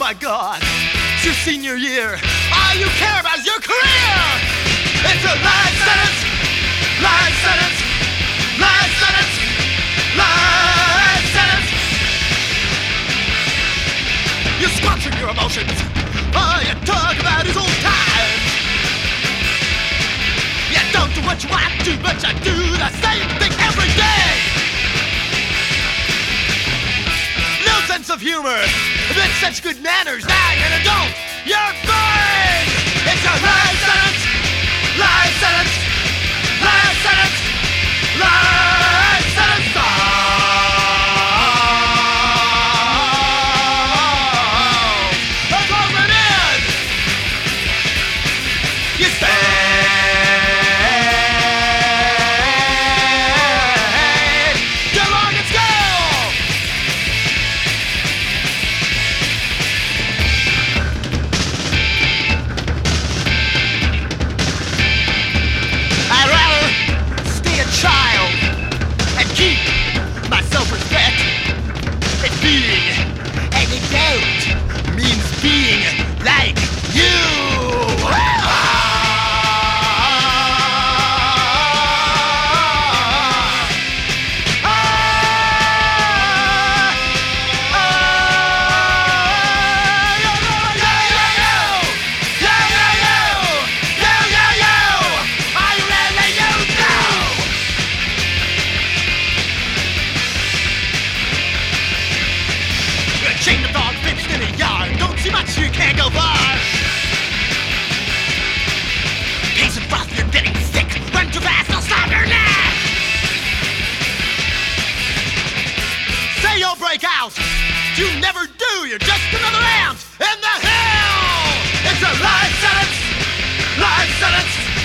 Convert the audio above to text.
my God, it's your senior year. All you care about is your career. It's a life sentence, life sentence, life sentence, life sentence. You squander your emotions. All you talk about is old times. You don't do what you want to, but you do the same thing every day. No sense of humor, but such good manners. Now you're an adult. You're boring. It's a life sentence, life sentence, life sentence, life sentence. You stay too long in school. I'd rather stay a child and keep my self-respect. And being an adult means being like you. Chain the dog fixed in a yard. Don't see much, you can't go far. Pace and frost, you're getting sick. Run too fast, I'll stop your neck. Say you'll break out. You never do, you're just another ant in the hill. It's a life sentence, life sentence.